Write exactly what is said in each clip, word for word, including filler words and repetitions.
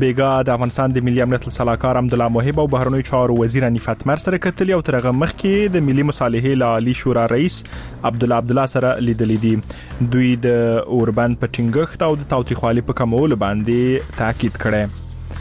بیګا د افغانستان د ملي امنیت سلاکار عبدالله موهب او بهرنیو چارو وزیر انیفت مر سره کتلی او ترغه مخکې د ملي مصالحې لعالی شورا رئیس عبدالله عبدالله سره لیدل دي. دوی د اوربند په ټینګښت او د تاوتریخوالي په کمولو باندې تاکید کړی.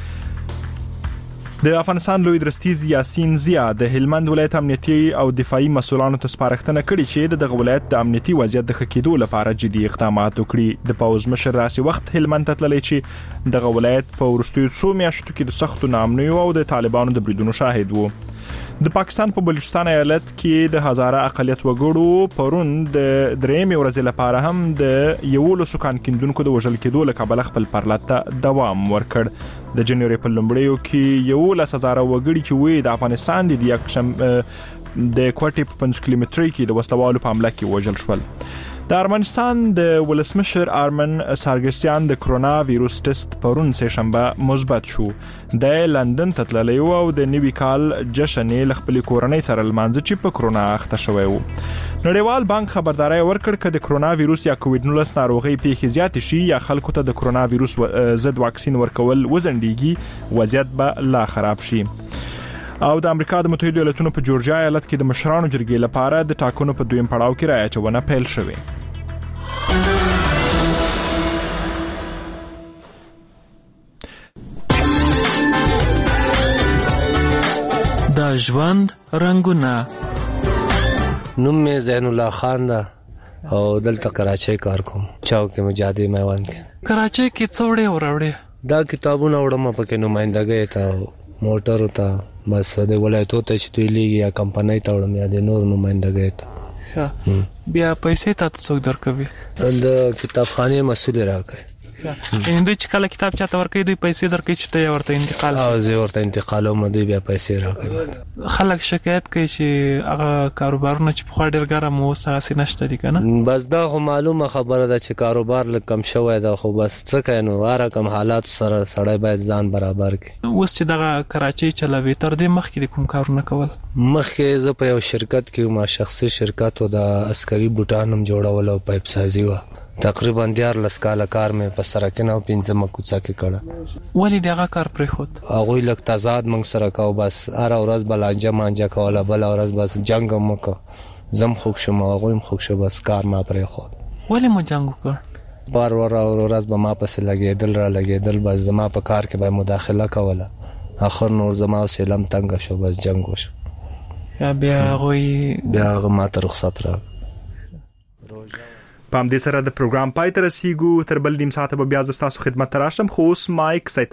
د افغانستان لوی درستیز یاسین زیا د هلمند ولایت امنیتي او دفاعي مسؤلانو ته سپارښتنه کړې چې د ولایت د امنیتي وضعیت د ښه کېدو لپاره جدي اقدامات وکړي. د پوز مشر داسې وخت هلمند ته تللی چې د ولایت په وروستیو څو میاشتو کې د سختو ناامنیو او د طالبانو د بریدونو شاهد وو. د پاکستان په بلوچستان ایالت کې د هزاره اقلیت وګړو پرون د درېمې ورځې لپاره هم د یولو سکان کیندونکو د وژل کېدو له کبله خپل پرلط ته دوام ورکړ. د جنوري په لومړیو کې یولس هزاره وګړي چې وې د افغانستان د یکشم د کوټې په پنځه کیلومترۍ کې د وسلوالو په حمله کې وژل شول. د ارمنستان د ولسمشر آرمن سارګسیان د کرونا وایروس ټیسټ پرون سه شنبه مثبت شو. د لندن ته تللی او د نوي کال جشن له خپل کورنۍ سره لمانځي چې په کرونا اخته شوی وو. نړیوال بانک خبرداري ورکړ چې د کرونا وایروس یا کووډ نولس ناروغي پیښې زیات شي یا خلکو ته د کرونا وایروس ضد واکسین ورکول وزندګي وضعیت به لا خراب شي. او د امریکا د متحده ایالاتونو په جورجیا ایالت کې د مشرانو جرګې لپاره د ټاکنو په دویم پړاو کې رایه اچونه پیل شوې. د ژوند رنگونه. نوم می زین الله خان ده او دلته کراچۍ کار کوم. چاو کې مجادي میوان کې. کراچۍ کې څوړې وراوړې. دا کتابونه وړم پکې نمائندګۍ ته موټر ته بس د ولایتو ته چې دوی لیږي یا کمپنۍ ته وړم یا د نور نمائندګۍ ته. بیا پیسې ته څوک درکوي؟ د کتابخانې مسؤل راکوي. ان دوی چې کله کتاب چاته ورکوي دوی پیسې درکوي چې ته ورته انتقال او زه ورته انتقالوم دوی بیا پیسې راکوي. خلک شکایت کوي چې هغه کاروبارونه چې په خوا ډېر ګرم او ساسي نشته دي کنه. بس دا خو معلومه خبره ده چې کاروبار لږ کم شوی دا خو بس څه کوي نو هر کم حالات سره سړی باید ځان برابر کړي. اوس چې دغه کراچۍ چلوي تر دې مخکې کوم کارونه کول؟ مخکې زه په یو شرکت کې ما شخصي شرکت و د عسکري بوټانم جوړول او پایپ سازي و. تقریبا دیار لسکاله کار مې په سرکنه او پنځمه کوڅه کې کړه. ولی دغه کار پرې خود؟ هغه لک تضاد موږ سره کاو بس هر ورځ بل انجا مانجا کوله بل ورځ بس جنگ مو کو زم خوب شم هغه هم خوب شو بس کار ما پرې خود. ولی مو جنگ وکړ؟ بار ور او ورځ به ما پسې لګېدل را لګېدل بس زما په کار کې به مداخله کوله. اخر نور زما سلام تنگ شو بس جنگ وشو. یا بیا غوي بیا غو ما ته رخصت را. په همدې سره د پروګرام پای ته رسیږو. تر بل نیم ساعته به بیا زه ستاسو خدمت ته راشم. خو اوس مایک سید